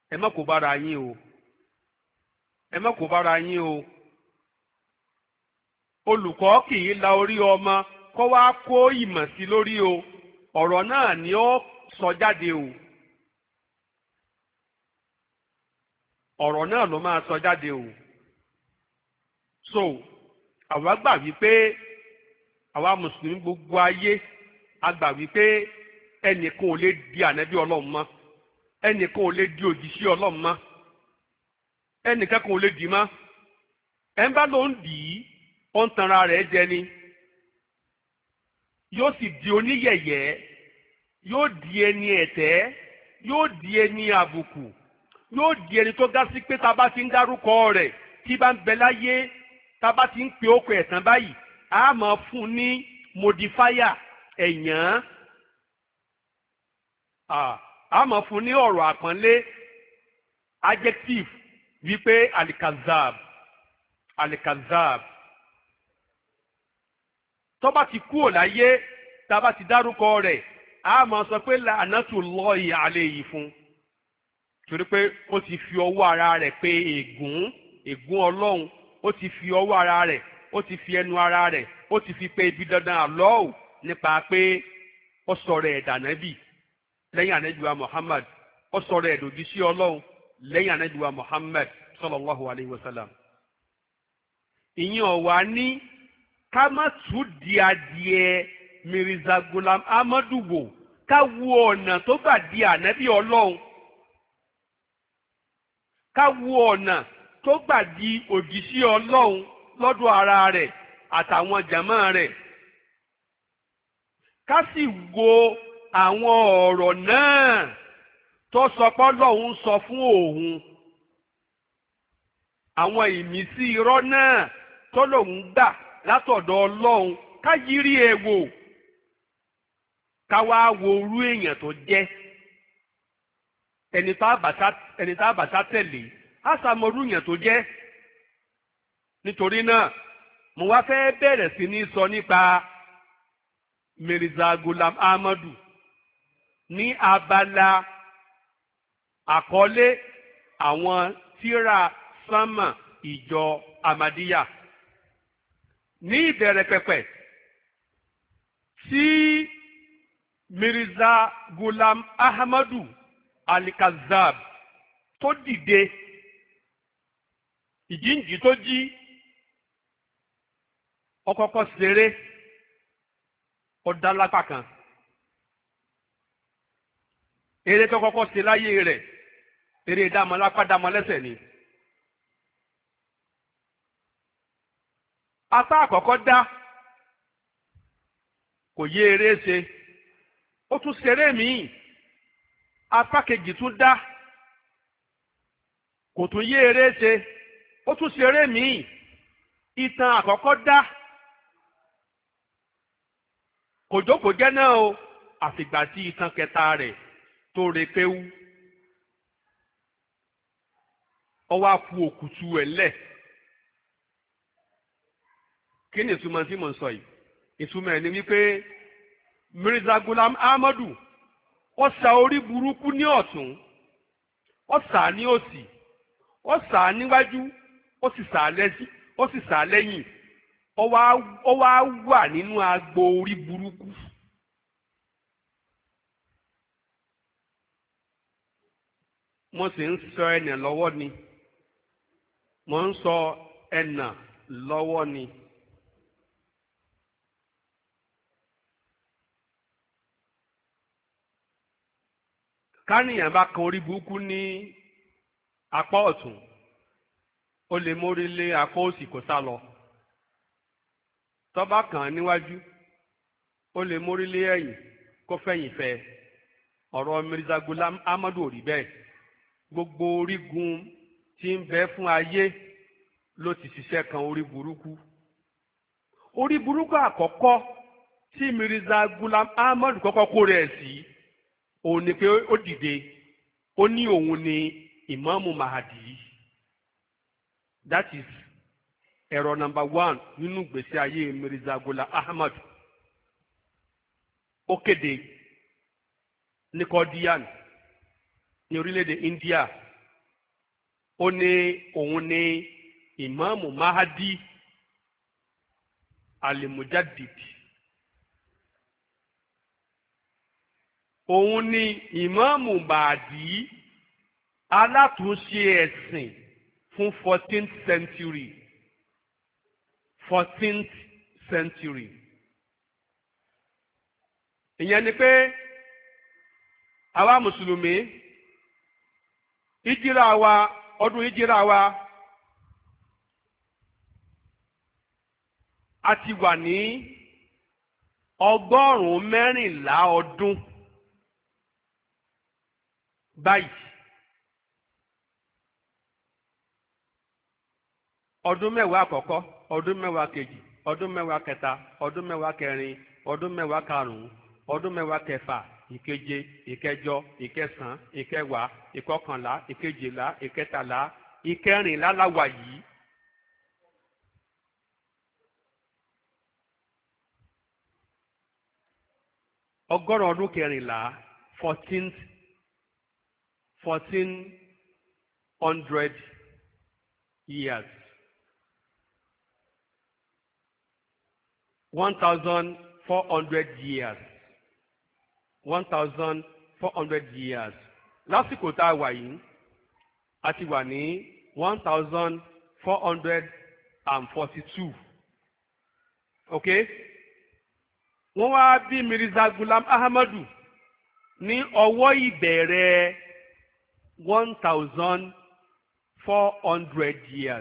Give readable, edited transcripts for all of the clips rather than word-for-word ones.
ẹ má kó bára yín o, ẹ má kó bára yín o. Olùkọ́ kì í la orí ọmọ kó wá kó ìmọ̀ sí lórí o, ọ̀rọ̀ náà ni ó sọ jáde o, ọ̀rọ̀ náà ló máa sọ jáde o. So àwa gbà wípé àwa mùsùlùmí gbogbo ayé a gbà wípé ẹnìkan ò lè di ànábì ọlọ́run mọ́, ẹnìkan ò lè di òjíṣẹ́ ọlọ́run mọ́, ẹnìkan kan ò lè dì í mọ́. ẹ ń bá ló ń dì í ó ń tanra rẹ̀ jẹ ni, yóò sì di oníyẹ̀yẹ́, yóò di ẹni ẹ̀tẹ́, yóò di ẹni àbùkù, yóò di ẹni tó dá sí pé tá a bá ti ń dárúkọ rẹ̀ tí bá ń bẹ láyé, tá a bá ti ń pe ókọ ẹ̀tàn báyìí a máa fún un ní modifier ẹ̀yàn, a máa fún un ní ọ̀rọ̀ àpọ́nlé adjective wípé alikazab alikazab. Tó bá ti kúrò láyé tá a bá ti dárúkọ rẹ̀ a máa sọ pé la'natullahi alayhi fún, torí pé ó ti fi ọwọ́ ara rẹ̀ pé ègún ọlọ́run, ó ti fi ọwọ́ ara rẹ̀, ó ti fi ẹnu ara rẹ̀, ó ti fi pé ibi dandan àlọ́ọ̀ nípa pé ó sọ̀rọ̀ ẹ̀dà nẹ́bì lẹ́yìn ànẹ́bíwá Muhammad, ó sọ̀rọ̀ ẹ̀dòdì sí ọlọ́run lẹ́yìn ànẹ́bíwá Muhammad sallallahu alayhi wa sallam. ìyẹn ọ̀wá ní ká má tún di adìẹ Mirza Ghulam Ahmadu wò ká wo ọ̀nà tó gbà di ànẹ́bí ọlọ́run, ká wo ọ̀nà tó gbà di òjíṣẹ́ ọlọ́run lọ́dọ̀ ara rẹ̀ àtàwọn jàmáà rẹ̀, ká sì wo àwọn ọ̀rọ̀ náà tó sọ pé Ọlọ́run sọ fún òun, àwọn ìmísí irọ́ náà tó lòun gbà látọ̀dọ̀ Ọlọ́run, ká yírí ẹ̀ wò, ká wá wo irú èèyàn tó jẹ́, ẹni tá a bá sá tẹ̀lé á sàmọ́rú èèyàn tó jẹ́. Nítorí náà mo wá fẹ́ bẹ̀rẹ̀ sí ní sọ nípa Mirza Ghulam Ahmadu ní abala àkọlé àwọn tírà sánmà ìjọ Ahmadiyya. Ní ìbẹ̀rẹ̀ pẹ̀pẹ̀ tí Mirza Ghulam Ahmadu Al-Kazab tó dìde, ìjíǹjí tó jí, ó kọ́kọ́ ṣeré, ó dá lápá kan. Eré tó kọ́kọ́ ṣe láyé rẹ̀ eré dámọlápá dámọlẹ́sẹ̀ ni. Apá àkọ́kọ́ dá kò yé eré ṣe, ó tún ṣeré míì. Apá kejì tún dá kò tún yé eré ṣe, ó tún ṣeré míì. Ìtàn àkọ́kọ́ dá kò jókòó jẹ́ náà o, àfìgbà tí ìtàn kẹta rẹ̀ tó re péwú, ó wá ku òkùtù ẹ̀ lẹ̀. Kí ni ìtumọ̀ tí mò ń sọ yìí? Ìtumọ̀ ẹ̀ ni wípé Mirza Ghulam Ahmadu ó sa orí burúkú ní ọ̀tún, ó sà á ní òsì, ó sà á níwájú, ó sì sà á lẹ́yìn. Ó wá wà nínú agbo orí burúkú. Mo sì ń sọ ẹnà lọ́wọ́ ni, mo ń sọ ẹnà lọ́wọ́ ni. Káníyàn bá kan orí burúkú ní apá ọ̀tún, ó lè mórí lé apá òsì kó sá lọ. Tó bá kàn án níwájú, ó lè mórí lé ẹ̀yìn kó fẹ̀yìn fẹ́. Ọ̀rọ̀ Mirza Ghulam Ahmadu ò rí bẹ́ẹ̀. Gbogbo orígun tí ń bẹ fún ayé ló ti ṣiṣẹ́ kan orí burúkú. Orí burúkú àkọ́kọ́ tí Mirza Ghulam Ahmadu kọ́kọ́ kó rẹ̀ sí òun ni pé ó dìde, ó ní òun ni Ìmáàmù Mahdi. That is ẹ̀rọ number 1 nínú ìgbésí ayé Mirza Ghulam Ahmadu. Ó kéde ní Qadian ní orílẹ̀-èdè India ó ní òun ní ìmáàmù Mahdi al-Mujaddid. Òun ni ìmáàmù Mahdi alátúnṣe ẹ̀sìn fún 14th century. 14th century. Ìyẹn ni pé àwa mùsùlùmí ìjírà wa ọdún ìjírà wa a ti wà ní 14 ọdún báyìí. Ọdún mẹ́wàá àkọ́kọ́, ọdún mẹ́wàá kejì, ọdún mẹ́wàá kẹta, ọdún mẹ́wàá kẹrin, ọdún mẹ́wàá karùn-ún, ọdún mẹ́wàá kẹfà, ìkeje, ìkẹjọ, ìkẹsàn, ìkẹwàá, ìkọkànlá, ìkejìlá, ìkẹtàlá, ìkẹrìnlá la wà yìí. Ọgọ́rùn ọdún kẹrìnlá, 1400 years. 1400 years. 1400 years. Lásìkò tá a wà yìí, a ti wà ní 1442. Okay? Wọ́n wá bí Mirza Ghulam Ahmadu ní ọwọ́ ìbẹ̀rẹ̀ 1400 years.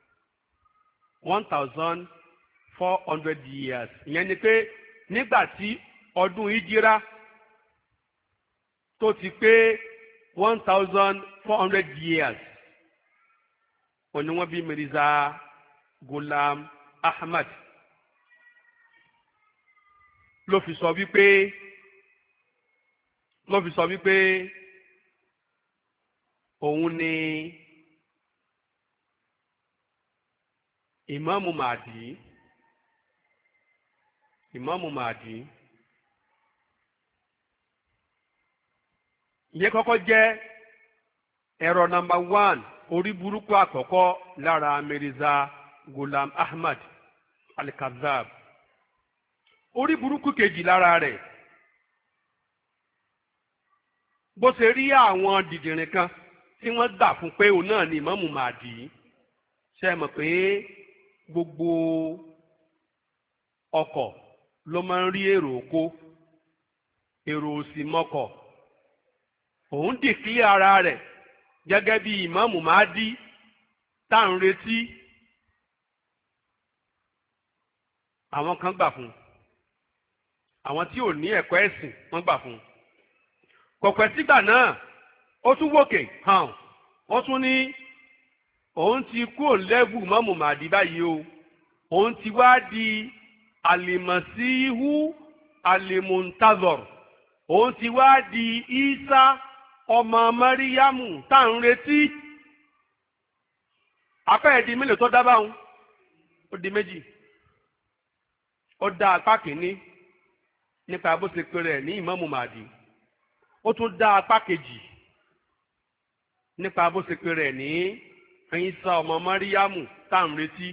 1400 years. Ìyẹn ni pé nígbà tí ọdún ìjírá tó ti pé 1400 years, ó ní wọ́n bí Mirza Ghulam Ahmad. Ló fi sọ wípé òun ni Ìmáàmù Mahdi. Ìmáàmù Mahdi. Ìyẹn kọ́kọ́ jẹ́ ẹ̀rọ nọ́mbà 1, orí burúkú àkọ́kọ́ lára Mirza Ghulam Ahmad al-Kazab. Orí burúkú kejì lára rẹ̀, bó ṣe rí àwọn dìdìrín kan tí wọ́n gbà fún pé òun náà ni Ìmáàmù Mahdi. Ṣé mọ̀ pé gbogbo ọkọ̀ ló máa ń rí èrò kó, èrò òsì mọ́kọ̀. Òun dìklẹ́ ara rẹ̀ gẹ́gẹ́ bí Ìmáàmù Mahdi tá à ń retí. Àwọn kan gbà fún un, àwọn tí ò ní ẹ̀kọ́ ẹ̀sìn wọ́n gbà fún un. Kọ̀pẹ́ sígbà náà ó tún wòkè hàn, wọ́n tún ní òun ti kúrò lẹ́bù Ìmáàmù Mahdi báyìí o, òun ti wá di Al-Masihu Al-Muntazor, òun ti wá di Isa ọmọ Mariamu tá à ń retí. Apá ẹ̀dí mélòó tó dá báwọn? Ó di méjì. Ó dá apá kìíní nípa bó ṣe pè rẹ̀ ní Ìmáàmù Mahdi. Ó tún dá apá kejì nípa bó ṣe pè rẹ̀ ní Ìsá ọmọ Mariamu tá à ń retí.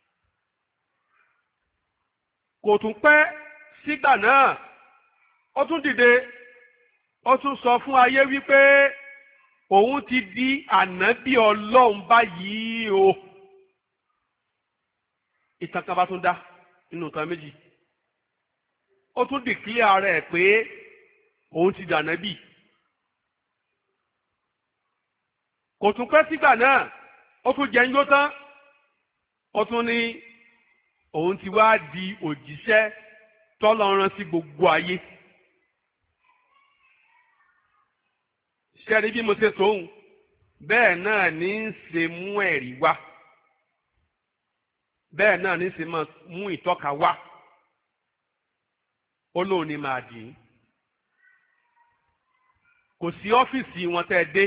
Kò tún pẹ́ sígbà náà, ó tún dìde, ó tún sọ fún ayé wípé òun ti di ànábì Ọlọ́run báyìí o. Ìtàn kan bá tún dá nínú ìtàn méjì. Ó tún dìklẹ́ ara ẹ̀ pé òun ti dànábì. Kò tún pẹ́ sígbà náà, ó tún jẹ́ ńjó tán, ó tún ní òun ti wá di òjíṣẹ́ tọ́lọ́run rán sí gbogbo ayé. Ṣẹ́ni bí mo ṣe sóhun, bẹ́ẹ̀ náà ní í ṣe mú ẹ̀rí wá, bẹ́ẹ̀ náà ní í ṣe máa mú ìtọ́ka wá. Ó lóun ní Mahdi. Kò sí ọ́fíìsì wọn tẹ́ ẹ dé,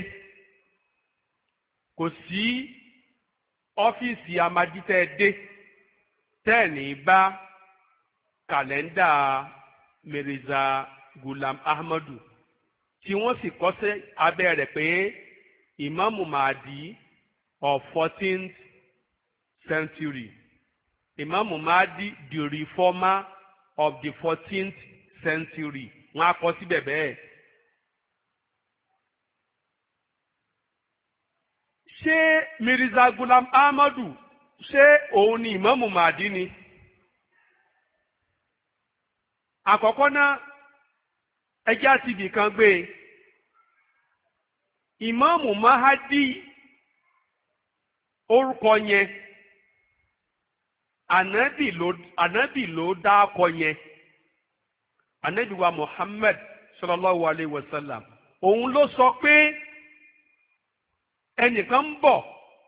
kò sí ọ́fíìsì Amadi tẹ́ ẹ dé tẹ́ ẹ̀ ní bá kàlẹ́ndà Mirza Ghulam Ahmadu tí wọ́n sì kọ sí abẹ́ rẹ̀ pé Ìmáàmù Mahdi of 14th century. Imam Mahdi, the reformer of the 14th century. Wọ́n á kọ síbẹ̀ bẹ́ẹ̀. Ṣé Mirza Ghulam Ahmadu ṣé òun ni Imam Mahdi ni? Àkọ́kọ́ náà ẹjẹ́ àti ibì kan gbé e. Imam Mahdi orúkọ yẹn ànábì ló dákọ yẹn. Ànábì wa Muhammad sallallahu alayhi wa sallam òun ló sọ pé ẹnìkan ń bọ̀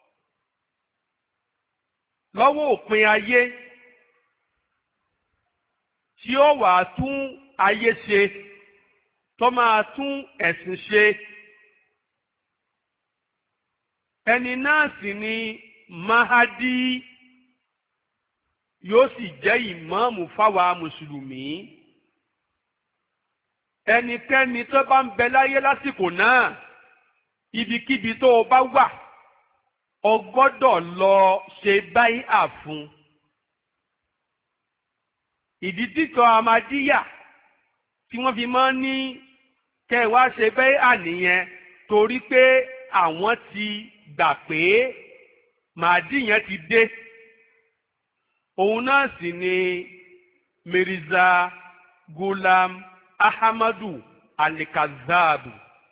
lọ́wọ́ òpin ayé tí ó wàá tún ayé ṣe tó máa tún ẹ̀sìn ṣe. Ẹni náà sì ni Mahadi yóò sì jẹ́ ìmáàmù fáwa mùsùlùmí. Ẹnikẹ́ni tó bá ń bẹ láyé lásìkò náà ibikíbi tó o bá wà o gbọ́dọ̀ lọ ṣe báyìí fún. Ìdí títọ́ Ahmadiyya tí wọ́n fi máa ń ní kẹ́ ẹ wá ṣe báyìí nìyẹn torí pé àwọn ti gbà pé Mahdi yẹn ti dé. Òun náà sì ni Mirza Ghulam Ahmadu Al-Kazzab.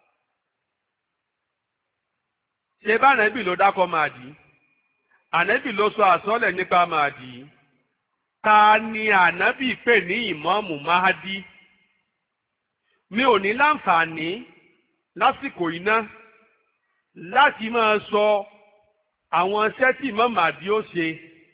Ṣé bá ànábì ló dákọ̀ Mahdi? Ànábì ló sọ àsọlẹ̀ nípa Mahdi. Ta ni ànábì pè ní ìmáàmù Mahdi? Mi ò ní láǹfààní lásìkò iná láti máa sọ àwọn iṣẹ́ tí Imam Mahdi ó ṣe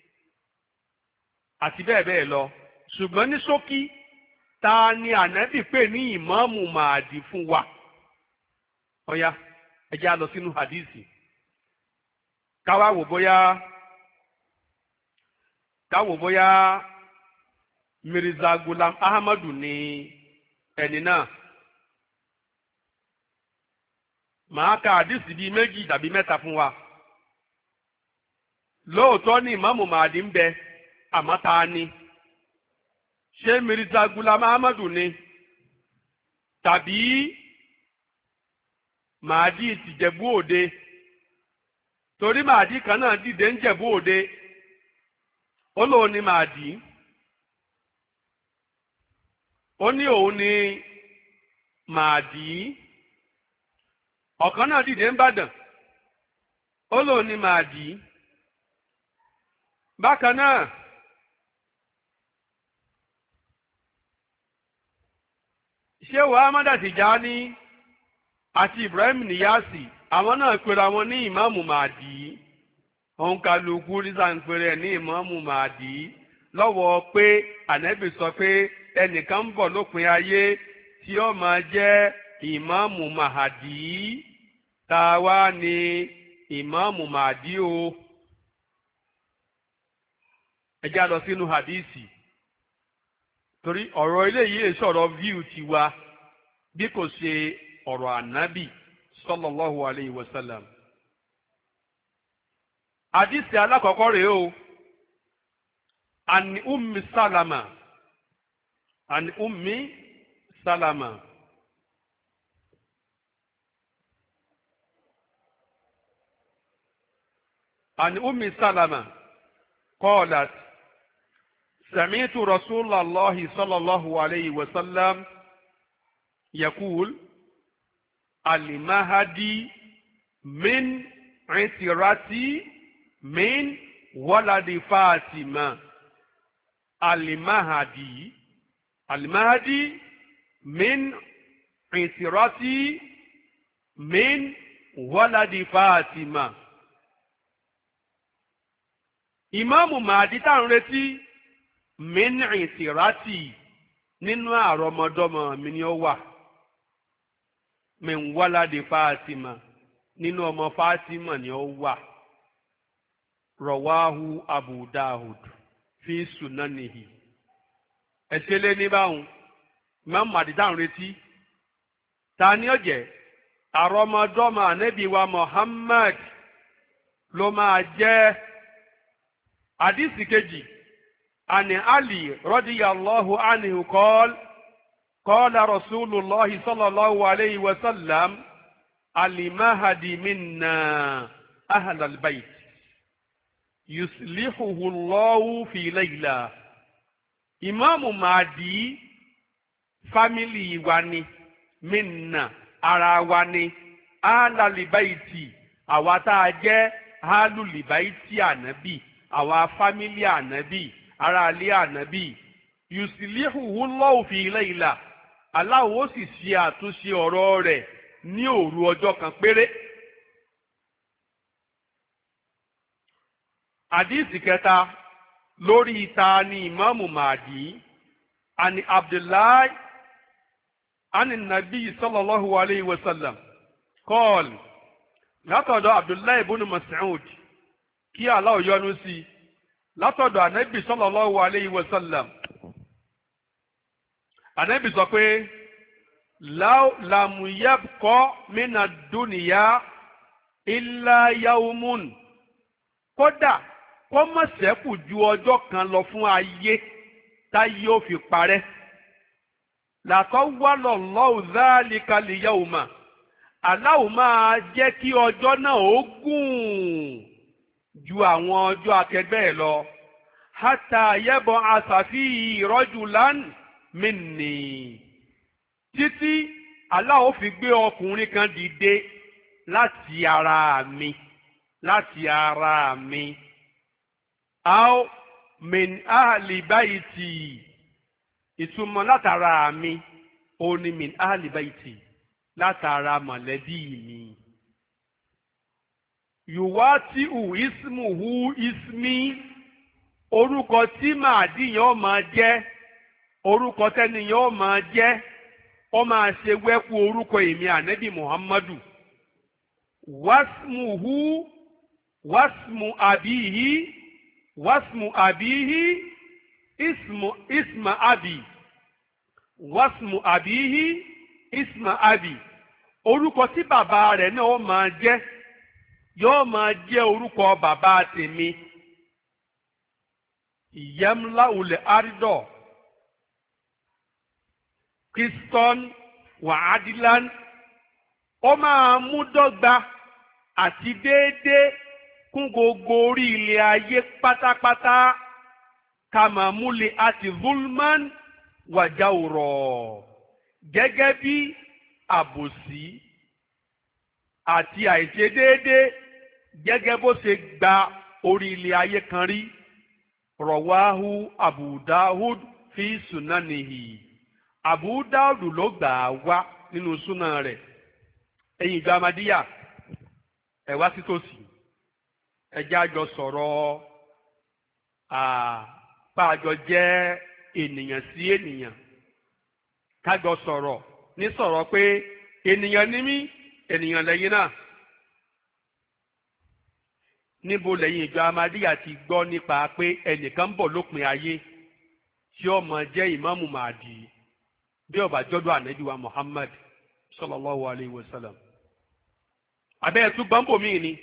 àti bẹ́ẹ̀ bẹ́ẹ̀ lọ. Ṣùgbọ́n ní ṣókí, ta ni ànábì pè ní ìmáàmù Mahdi fún wa? Ọ̀ya ẹ jẹ́ á lọ sínú hadisi. Káwá wò bóyá Mirza Ghulam Ahmadu ni ẹni náà. Màá ka hadisi bíi méjì tàbí mẹ́ta fún wa. Lóòótọ́ ni ìmáàmù Mahdi ń bẹ, àmọ́ ta ni? Ṣé Mirza Ghulam Ahmadu ni? Tàbí Mahdi tìjẹ̀bú òde? Torí Mahdi kan náà dìde ń jẹ̀bú òde. Ó lóun ni Mahdi. Ó ní òun ni Mahdi. Ọ̀kan náà dìde ń Ìbàdàn. Ó lóun ni Mahdi. Bákan náà Ṣéhù Ahmada Tijani àti Ibrahim Niyasi àwọn náà pera wọn ní ìmáàmù Mahdi. Òun kálukú rísà ń pèrè ní ìmáàmù Mahdi lọ́wọ́ pé ànábì sọ pé ẹnìkan ń bọ̀ lópin ayé tí ó máa jẹ́ ìmáàmù Mahdi. Ta wá ní ìmáàmù Mahdi o? Ẹ já lọ sínú hadisi torí ọ̀rọ̀ eléyìí sọ̀rọ̀ víù tiwa bí kò ṣe ọ̀rọ̀ ànábì sallallahu alayhi wa sallam. Hadisi alákọ̀ọ́kọ́ rèé o. An Ummi Salama. An Ummi Salama. An Ummi Salama qalat سمعت رسول الله صلى الله عليه وسلم يقول المهدي من عترتي من ولد فاطمة. المهدي من عترتي من ولد فاطمة. Ìmáàmù Mahdi tá ń retí min ìtìrátì nínú àrọmọdọ́mọ mi ni ó wà. Min wáládé Fátímà nínú ọmọ Fátímà ni ó wà. Rọ̀wáhu Abu Dawud fi sunanihi. Ẹ̀ṣẹ̀ lé ní báwọn Ìmáàmù Mahdi tá ń retí. Ta ni ó jẹ́ àrọmọdọ́mọ ànábì wa Muhammad ló máa jẹ́. Àdìsí kejì, àní Ali radiyallahu anhu qala rasulullahi sallallahu alayhi wa sallam al-mahdi minna ahlal bayt yuslihuhu Allahu fi layla. Ìmáàmù Mahdi fámìlì wa ni, minna ara wa ni, ahlal bayti àwa tá a jẹ́ ahlul bayti ànábì, àwa fámílì ànábì, aráalé ànábì. yuslihuhu Allahu fi layla. Allah ó sì ṣe àtúnṣe ọ̀rọ̀ rẹ̀ ní òru ọjọ́ kan péré. Àdíìsì kẹta lórí ìta ni ìmáàmù Mahdi, àni Abdullahi àni nàbí sallallahu alayhi wa sallam qal, látọ̀dọ̀ Abdullahi ibn Mas'ud kí Allah yọ́nú sí, látọ̀dọ̀ ànábì sallallahu alayhi wa sallam. Ànábì sọ pé law lam yabqa mina dunya illa yawmun, kódà kó má ṣẹ́kù ju ọjọ́ kan lọ fún ayé táyé ó fi parẹ́. latawwala Allahu dhalika al-yawma, Allah máa jẹ́ kí ọjọ́ náà ó gùn ju àwọn ọjọ́ akẹgbẹ́ ẹ̀ lọ. hatta yab'atha fihi rajulan minni, títí Allah ó fi gbé ọkùnrin kan dìde láti ara mi, láti ara mi. aw min ahli bayti, ìtumọ̀ látara mi ó ní min ahli bayti, látara mọ̀lẹ́bí mi. yuwati'u ismuhu ismi, orúkọ tí Mahdi yẹn ó máa jẹ́, orúkọ tẹ́niyàn ó máa jẹ́, ó máa ṣe wẹ́kú orúkọ èmi ànábì Muhammadu. wasmuhu wasmu abihi wasmu abihi isma abi, wasmu abihi isma abi, orúkọ tí bàbá rẹ̀ náà ó máa jẹ́, yóò máa jẹ́ orúkọ bàbá tèmi. yamla'ul ardo Kriston wà adilan, ó máa mú dọ́gba àti déédéé kún gbogbo orí ilẹ̀ ayé pátápátá. kàmàmúlẹ̀ àti zulman wà jawrọ̀, gẹ́gẹ́ bí àbòsí àti àìṣedéédéé gẹ́gẹ́ bó ṣe gba orí ilẹ̀ ayé kan rí. rọ̀wáhu Abu Dawud fi sunanihi, Abu Dawud ló gbà á wá nínú súnà rẹ̀. ẹ̀yin ìjọ Ahmadiyya, ẹ wá sí tòsí, ẹ jẹ́ a jọ sọ̀rọ̀ bá a jọ jẹ́ ènìyàn sí ènìyàn, ká jọ sọ̀rọ̀ ní sọ̀rọ̀ pé ènìyàn ni mí, ènìyàn lẹ́yìn náà. níbo lẹ́yìn ìjọ Ahmadiyya ti gbọ́ nípa pé ẹnìkan ń bọ̀ lópin ayé tí ó máa jẹ́ ìmáàmù Mahdi bí ó bá jọ́dọ̀ ànábì wa Muhammad sallallahu alayhi wa sallam? abẹ́ ẹ̀tún gbọ́nbò míì ni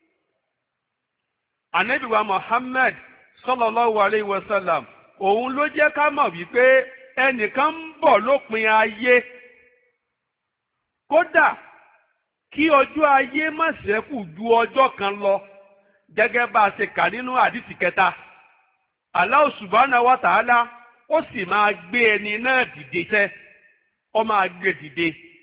ànábì wa Muhammad sallallahu alayhi wa sallam, òun ló jẹ́ ká mọ̀ wípé ẹnìkan ń bọ̀ lópin ayé. kódà kí ọjọ́ ayé má ṣẹ́kù ju ọjọ́ kan lọ, gẹ́gẹ́ bá a ṣe kà nínú àdìsí kẹta. Allah subhanahu wa ta'ala ó sì máa gbé ẹni náà dìde tẹ́, ó máa gbé dìde